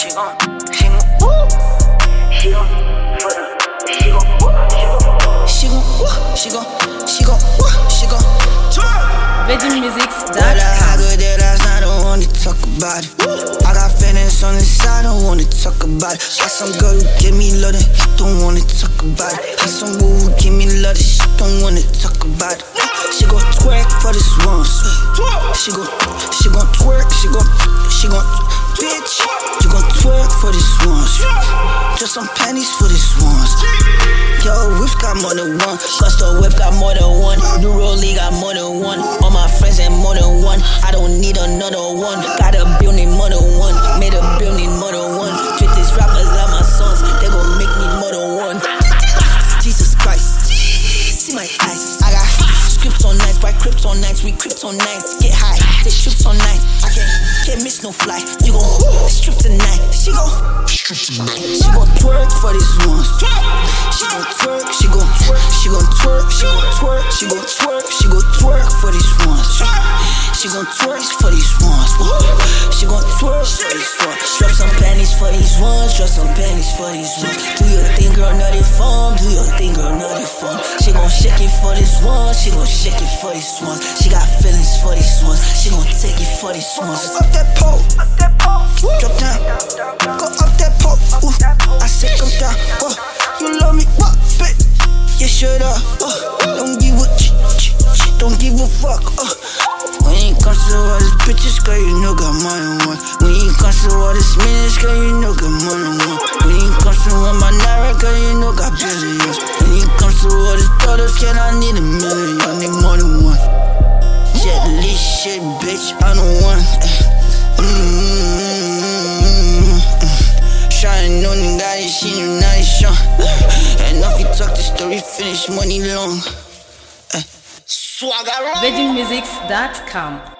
VeggieMusics.com. How good that ass, I don't wanna talk about it. I got feelings on the side, don't wanna talk about it. Got some girl who give me love, don't wanna talk about it. Got some boo who give me love, she don't wanna talk about it. She gon' twerk for this once. She gon' twerk, she gon' bitch. You gon' twerk for this once. Just some panties for this once. Yo, whip got more than one. Custom whip got more than one. New Rollie got more than one. All my friends ain't more than one. I don't need another one. Got a bill, need more than one. Made a bill, need more than one. Treat these rappers like my sons. They gon' make me more than one. Jesus Christ, see my eyes. I got scripts on nights, white crips on nights. We crips on nights. Get high, take trips on nights. I can't miss no flight. You gon' strip tonight. She gon' twerk for this once. She gon' twerk, she gon' twerk, she gon' twerk, she gon' twerk, she gon' twerk, she gon' twerk for this once. She gon' twerk for these ones. She gon' twerk for this one. Drop some panties for these ones. Drop some panties for these ones. Do your thing, girl, not it fun. Do your thing, girl, not it fun. She gon' shake it for this one. She gon' shake it for this one. She got feelings for these ones. She gon' take it for these ones. Up that pole, drop down, go up that pole. I say come down. You love me, what, bitch? Yeah, shut up. Don't give a don't give a fuck. When it comes to all these bitches, girl, you know got more than one. When it comes to all these minutes, girl, you know got more than one. When it comes to all my naira, girl, you know got billions. When it comes to all these dollars, can I need a million? I need more than one. Jet lit shit, bitch, I don't want. Shine on the guy, she knew not shot. And if you talk the story, finish money long. VeggieMusics.com.